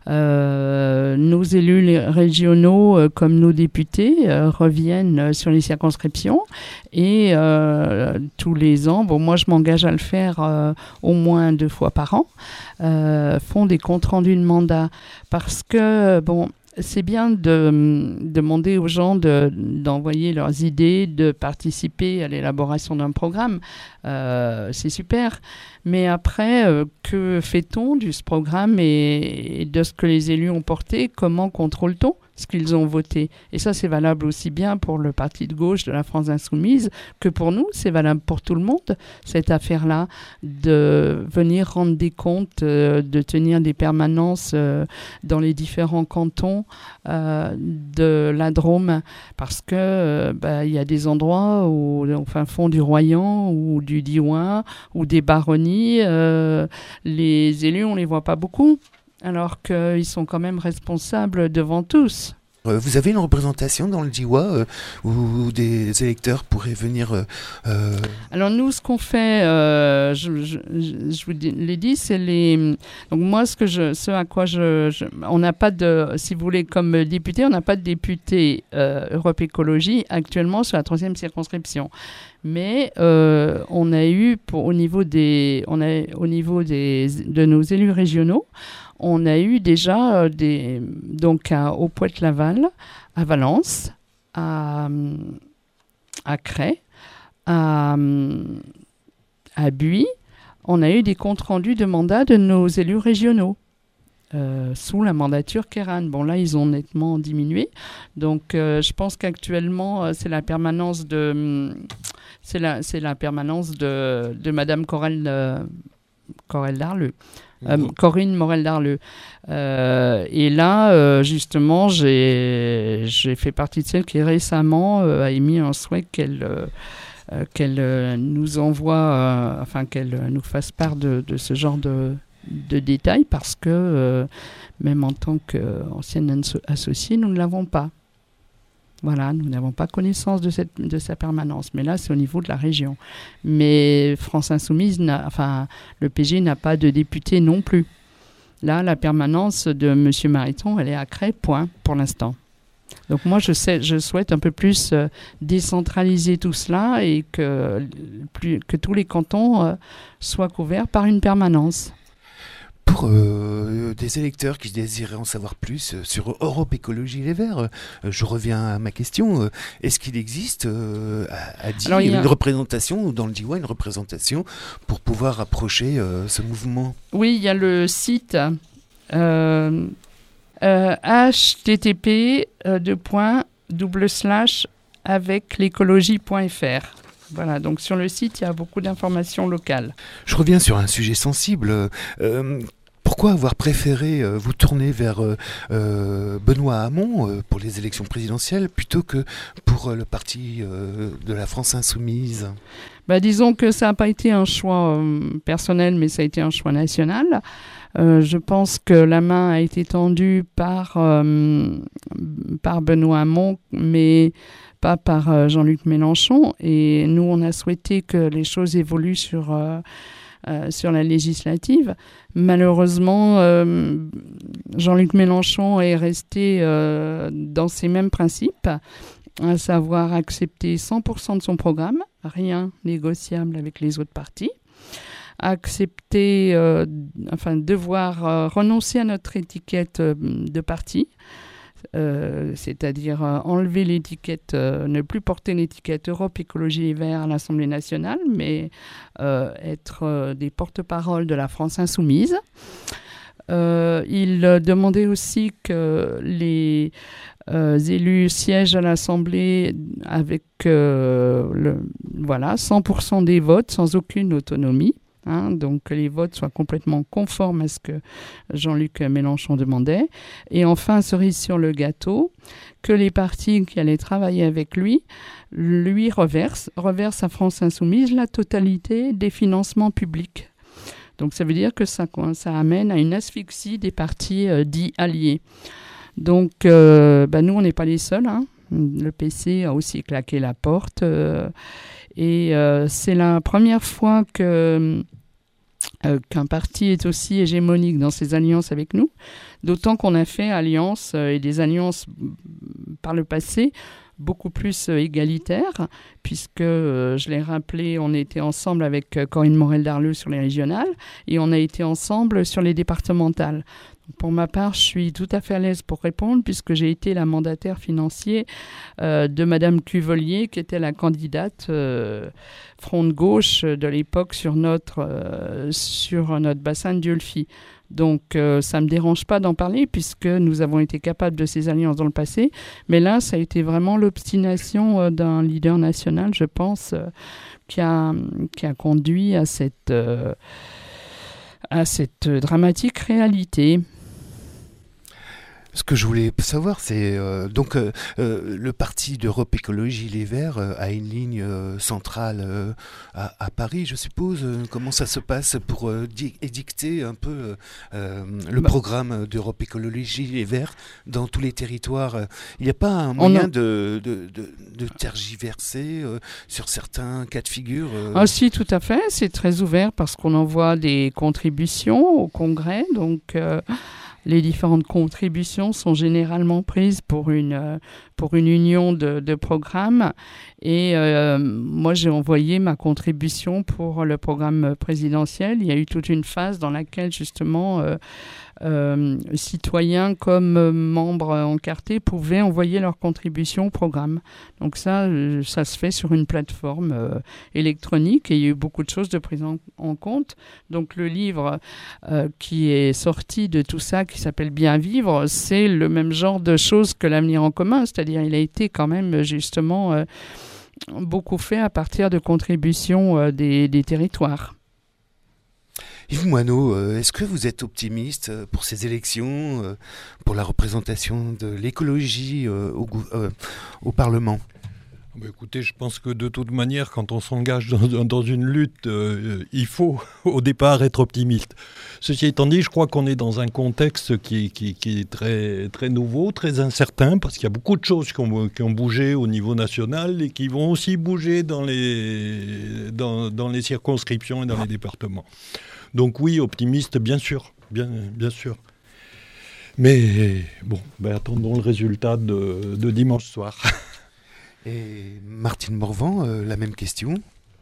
Euh, nos élus les régionaux, euh, comme nos députés, euh, reviennent sur les circonscriptions. Et euh, tous les ans, bon, moi, je m'engage à le faire euh, au moins deux fois par an, euh, font des comptes rendus de mandat. Parce que, bon... c'est bien de demander aux gens de, d'envoyer leurs idées, de participer à l'élaboration d'un programme. Euh, c'est super. Mais après, euh, que fait-on de ce programme et, et de ce que les élus ont porté? Comment contrôle-t-on ce qu'ils ont voté? Et ça, c'est valable aussi bien pour le parti de gauche de la France insoumise que pour nous. C'est valable pour tout le monde, cette affaire-là, de venir rendre des comptes, euh, de tenir des permanences euh, dans les différents cantons euh, de la Drôme. Parce que euh, bah, y a des endroits, où, au fin fond du Royan ou du Diouin ou des baronnies, euh, les élus, on ne les voit pas beaucoup. Alors qu'ils sont quand même responsables devant tous. Vous avez une représentation dans le Diois euh, où des électeurs pourraient venir euh, euh... Alors nous, ce qu'on fait, euh, je, je, je vous l'ai dit, c'est les... Donc moi, ce, que je, ce à quoi je... je on n'a pas de... Si vous voulez, comme député, on n'a pas de député euh, Europe Écologie actuellement sur la troisième circonscription. Mais euh, on a eu, pour, au niveau, des, on a, au niveau des, de nos élus régionaux, on a eu déjà euh, des, donc à, au Poitou-Laval, à Valence, à, à Cray, à, à Buis, on a eu des comptes rendus de mandat de nos élus régionaux. Euh, sous la mandature Kéran. Bon, là, ils ont nettement diminué. Donc, euh, je pense qu'actuellement, euh, c'est la permanence de, c'est la, c'est la permanence de, de Madame Corel, euh, Corel Darleux. Euh, mmh. Corinne Morel-Darleux. Euh, et là, euh, justement, j'ai, j'ai fait partie de celle qui récemment euh, a émis un souhait qu'elle, euh, qu'elle euh, nous envoie, euh, enfin, qu'elle nous fasse part de, de ce genre de de détails parce que euh, même en tant qu'ancienne associée, nous ne l'avons pas. Voilà, nous n'avons pas connaissance de, cette, de sa permanence. Mais là, c'est au niveau de la région. Mais France Insoumise, n'a, enfin, le P G n'a pas de député non plus. Là, la permanence de M. Mariton, elle est à Cray, point, pour l'instant. Donc moi, je, sais, je souhaite un peu plus euh, décentraliser tout cela et que, plus, que tous les cantons euh, soient couverts par une permanence. Pour euh, des électeurs qui désiraient en savoir plus euh, sur Europe Écologie Les Verts, euh, je reviens à ma question. Euh, est-ce qu'il existe euh, à, à dire, une a... représentation, ou dans le Diois, une représentation pour pouvoir approcher euh, ce mouvement? Oui, il y a le site euh, euh, H T T P euh, deux points double slash avec l'écologie point F R. Voilà, donc sur le site, il y a beaucoup d'informations locales. Je reviens sur un sujet sensible. Euh, pourquoi avoir préféré euh, vous tourner vers euh, euh, Benoît Hamon euh, pour les élections présidentielles plutôt que pour euh, le parti euh, de la France Insoumise? Bah, disons que ça n'a pas été un choix euh, personnel, mais ça a été un choix national. Euh, je pense que la main a été tendue par, euh, par Benoît Hamon, mais pas par euh, Jean-Luc Mélenchon. Et nous, on a souhaité que les choses évoluent sur, euh, euh, sur la législative. Malheureusement, euh, Jean-Luc Mélenchon est resté euh, dans ses mêmes principes, à savoir accepter cent pour cent de son programme, rien négociable avec les autres partis, accepter, euh, enfin devoir euh, renoncer à notre étiquette euh, de parti, euh, c'est-à-dire euh, enlever l'étiquette, euh, ne plus porter l'étiquette Europe Écologie Les Verts à l'Assemblée nationale, mais euh, être euh, des porte-parole de la France insoumise. Euh, il demandait aussi que les euh, élus siègent à l'Assemblée avec euh, le, voilà, cent pour cent des votes sans aucune autonomie. Hein, donc que les votes soient complètement conformes à ce que Jean-Luc Mélenchon demandait. Et enfin, cerise sur le gâteau, que les partis qui allaient travailler avec lui, lui reversent, reversent à France Insoumise la totalité des financements publics. Donc ça veut dire que ça, ça amène à une asphyxie des partis euh, dits alliés. Donc euh, bah nous, on n'est pas les seuls. Hein. Le P C a aussi claqué la porte. Euh, et euh, c'est la première fois que, euh, qu'un parti est aussi hégémonique dans ses alliances avec nous. D'autant qu'on a fait alliance euh, et des alliances par le passé beaucoup plus euh, égalitaires, puisque, euh, je l'ai rappelé, on était ensemble avec euh, Corinne Morel-Darleux sur les régionales et on a été ensemble sur les départementales. Donc, pour ma part, je suis tout à fait à l'aise pour répondre, puisque j'ai été la mandataire financier euh, de Madame Cuvelier, qui était la candidate euh, front de gauche de l'époque sur notre, euh, sur notre bassin de Diolfi. Donc, euh, ça ne me dérange pas d'en parler puisque nous avons été capables de ces alliances dans le passé. Mais là, ça a été vraiment l'obstination euh, d'un leader national, je pense, euh, qui a, qui a conduit à cette, euh, à cette dramatique réalité. Ce que je voulais savoir, c'est euh, donc euh, euh, le parti d'Europe Écologie Les Verts euh, a une ligne euh, centrale euh, à, à Paris, je suppose. Euh, comment ça se passe pour euh, di- édicter un peu euh, le bah. programme d'Europe Écologie Les Verts dans tous les territoires? Il n'y a pas un moyen a... de, de, de, de tergiverser euh, sur certains cas de figure euh... Ah si, tout à fait. C'est très ouvert parce qu'on envoie des contributions au Congrès, donc... Euh... Les différentes contributions sont généralement prises pour une, euh, pour une union de, de programmes. Et euh, moi, j'ai envoyé ma contribution pour le programme présidentiel. Il y a eu toute une phase dans laquelle, justement, euh, euh, citoyens comme euh, membres encartés pouvaient envoyer leur contribution au programme. Donc ça, euh, ça se fait sur une plateforme euh, électronique et il y a eu beaucoup de choses de prises en, en compte. Donc le livre euh, qui est sorti de tout ça, qui s'appelle Bien vivre, c'est le même genre de choses que l'Avenir en commun, c'est-à-dire il a été quand même justement euh, beaucoup fait à partir de contributions euh, des, des territoires. Yves Moineau, euh, est-ce que vous êtes optimiste pour ces élections, euh, pour la représentation de l'écologie euh, au, euh, au Parlement ? Bah écoutez, je pense que de toute manière, quand on s'engage dans, dans une lutte, euh, il faut au départ être optimiste. Ceci étant dit, je crois qu'on est dans un contexte qui, qui, qui est très, très nouveau, très incertain, parce qu'il y a beaucoup de choses qui ont, qui ont bougé au niveau national et qui vont aussi bouger dans les, dans, dans les circonscriptions et dans les départements. Donc oui, optimiste, bien sûr, bien, bien sûr. Mais bon, ben attendons le résultat de, de dimanche soir. Et Martine Morvan, euh, la même question.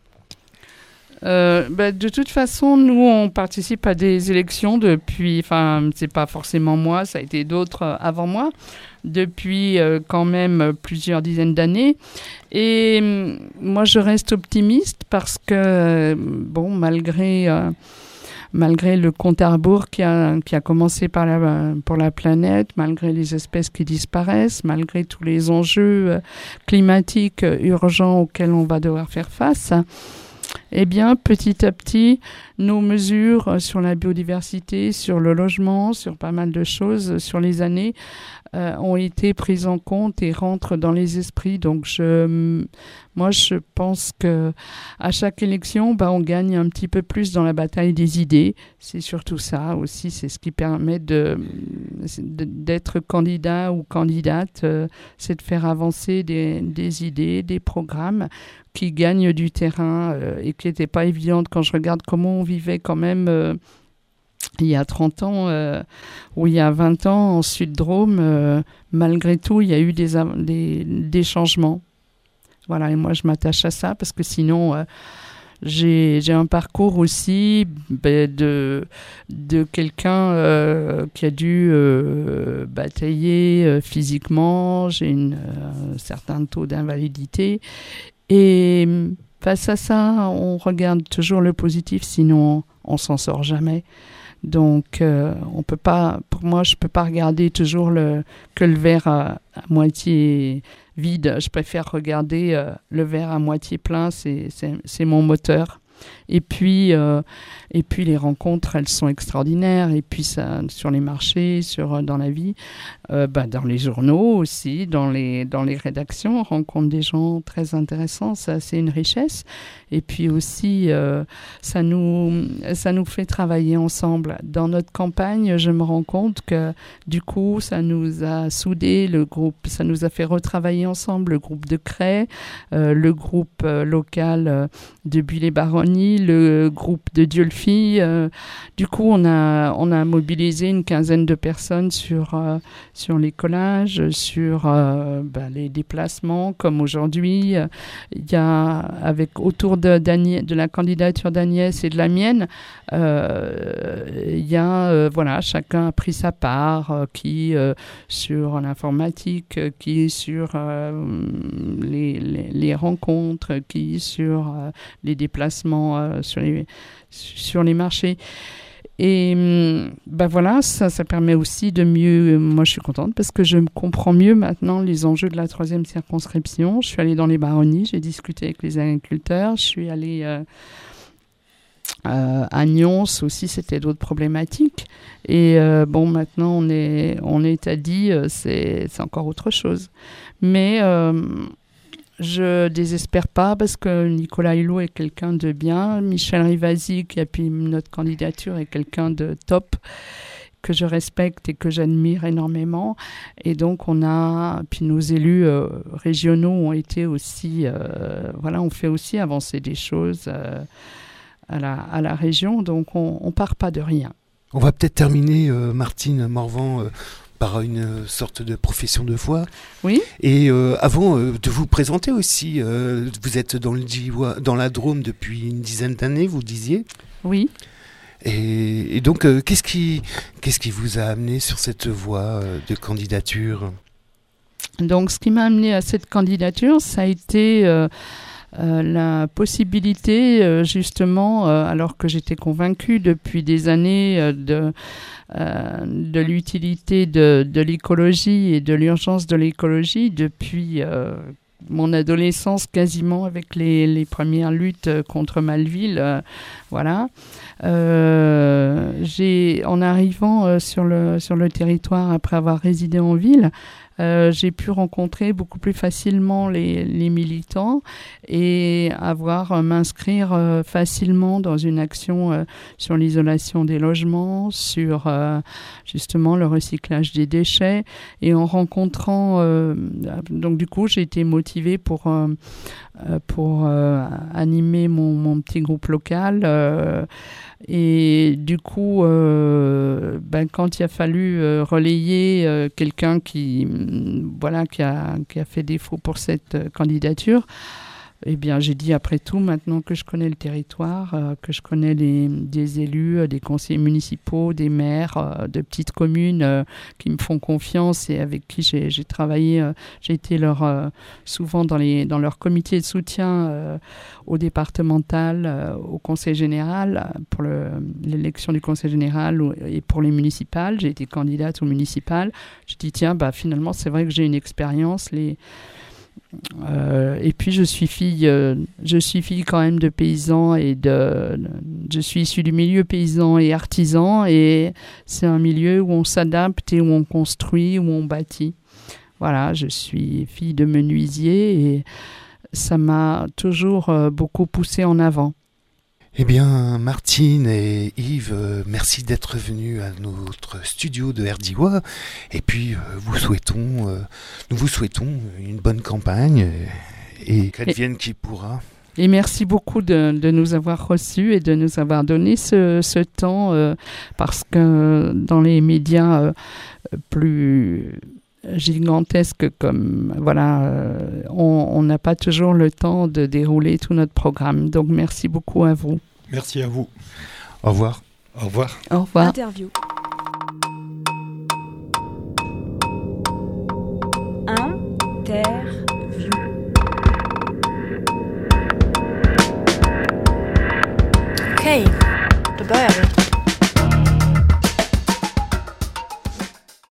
Euh, bah, de toute façon, nous, on participe à des élections depuis, enfin, c'est pas forcément moi, ça a été d'autres avant moi, depuis euh, quand même plusieurs dizaines d'années. Et euh, moi, je reste optimiste parce que, euh, bon, malgré... Euh, Malgré le compte à rebours qui a, qui a commencé par la, pour la planète, malgré les espèces qui disparaissent, malgré tous les enjeux climatiques urgents auxquels on va devoir faire face, eh bien, petit à petit, nos mesures sur la biodiversité, sur le logement, sur pas mal de choses, sur les années, euh, ont été prises en compte et rentrent dans les esprits. Donc, je, moi, je pense que à chaque élection, bah, on gagne un petit peu plus dans la bataille des idées. C'est surtout ça aussi, c'est ce qui permet de, de, d'être candidat ou candidate, euh, c'est de faire avancer des, des idées, des programmes qui gagnent du terrain euh, et qui n'étaient pas évidentes quand je regarde comment on vivait quand même euh, il y a trente ans euh, ou il y a vingt ans en Sud-Drôme, euh, malgré tout, il y a eu des, des, des changements. Voilà, et moi je m'attache à ça parce que sinon, euh, j'ai, j'ai un parcours aussi ben, de, de quelqu'un euh, qui a dû euh, batailler euh, physiquement, j'ai une, euh, un certain taux d'invalidité. Et face à ça, on regarde toujours le positif, sinon on ne s'en sort jamais. Donc, euh, on peut pas, pour moi, je ne peux pas regarder toujours le, que le verre à, à moitié vide. Je préfère regarder euh, le verre à moitié plein, c'est, c'est, c'est mon moteur. Et puis, euh, et puis, les rencontres, elles sont extraordinaires. Et puis, ça, sur les marchés, sur, dans la vie, euh, bah, dans les journaux aussi, dans les, dans les rédactions, on rencontre des gens très intéressants. Ça, c'est une richesse. Et puis aussi, euh, ça nous, ça nous fait travailler ensemble. Dans notre campagne, je me rends compte que du coup, ça nous a soudés, le groupe, ça nous a fait retravailler ensemble, le groupe de Cray, euh, le groupe euh, local euh, de Buis-les-Baronnies, le groupe de Dieulefit. Euh, du coup, on a, on a mobilisé une quinzaine de personnes sur, euh, sur les collages, sur euh, bah, les déplacements, comme aujourd'hui. Il y a, avec autour De, de la candidature d'Agnès et de la mienne, euh, il y a, euh, voilà, chacun a pris sa part, euh, qui euh, sur l'informatique, euh, qui sur euh, les, les, les rencontres, qui sur euh, les déplacements euh, sur, les, sur les marchés. Et ben voilà, ça, ça permet aussi de mieux... Moi, je suis contente parce que je comprends mieux maintenant les enjeux de la troisième circonscription. Je suis allée dans les baronnies, j'ai discuté avec les agriculteurs. Je suis allée euh, euh, à Nyons aussi, c'était d'autres problématiques. Et euh, bon, maintenant, on est, on est à dit, c'est, c'est encore autre chose. Mais... Euh, je désespère pas parce que Nicolas Hulot est quelqu'un de bien. Michel Rivasi, qui appuie notre candidature, est quelqu'un de top, que je respecte et que j'admire énormément. Et donc, on a... Puis nos élus euh, régionaux ont été aussi... Euh, voilà, on fait aussi avancer des choses euh, à, la, à la région. Donc, on ne part pas de rien. On va peut-être terminer, euh, Martine Morvan... Euh par une sorte de profession de foi. Oui. Et euh, avant euh, de vous présenter aussi, euh, vous êtes dans, le Diois, dans la Drôme depuis une dizaine d'années, vous disiez. Oui. Et, et donc, euh, qu'est-ce qui, qu'est-ce qui vous a amené sur cette voie euh, de candidature ? Donc, ce qui m'a amené à cette candidature, ça a été... Euh, Euh, la possibilité, euh, justement, euh, alors que j'étais convaincue depuis des années euh, de, euh, de l'utilité de, de l'écologie et de l'urgence de l'écologie depuis euh, mon adolescence quasiment avec les, les premières luttes contre Malville, euh, voilà. Euh, j'ai, en arrivant euh, sur le, sur le territoire après avoir résidé en ville, Euh, j'ai pu rencontrer beaucoup plus facilement les, les militants et avoir euh, m'inscrire euh, facilement dans une action euh, sur l'isolation des logements, sur euh, justement le recyclage des déchets. Et en rencontrant, euh, donc du coup, j'ai été motivée pour euh, pour euh, animer mon, mon petit groupe local. Euh, et du coup, euh, ben, quand il a fallu euh, relayer euh, quelqu'un qui, voilà, qui a, qui a fait défaut pour cette euh, candidature, eh bien, j'ai dit, après tout, maintenant que je connais le territoire, euh, que je connais les, des élus, euh, des conseillers municipaux, des maires euh, de petites communes euh, qui me font confiance et avec qui j'ai, j'ai travaillé, euh, j'ai été leur, euh, souvent dans, les, dans leur comité de soutien euh, au départemental, euh, au conseil général, pour le, l'élection du conseil général ou, et pour les municipales. J'ai été candidate aux municipales. J'ai dit, tiens, bah, finalement, c'est vrai que j'ai une expérience. Les... Euh, et puis je suis fille, euh, je suis fille quand même de paysans et de, je suis issue du milieu paysan et artisan et c'est un milieu où on s'adapte et où on construit, où on bâtit. Voilà, je suis fille de menuisier et ça m'a toujours euh, beaucoup poussée en avant. Eh bien, Martine et Yves, euh, merci d'être venus à notre studio de Herdiwa. Et puis, euh, vous souhaitons, euh, nous vous souhaitons une bonne campagne et, et qu'elle vienne qui pourra. Et merci beaucoup de, de nous avoir reçus et de nous avoir donné ce, ce temps euh, parce que dans les médias euh, plus gigantesques comme voilà, euh, on n'a pas toujours le temps de dérouler tout notre programme. Donc merci beaucoup à vous. Merci à vous. Au revoir. Au revoir. Au revoir. Interview. Interview. Okej, då börjar vi.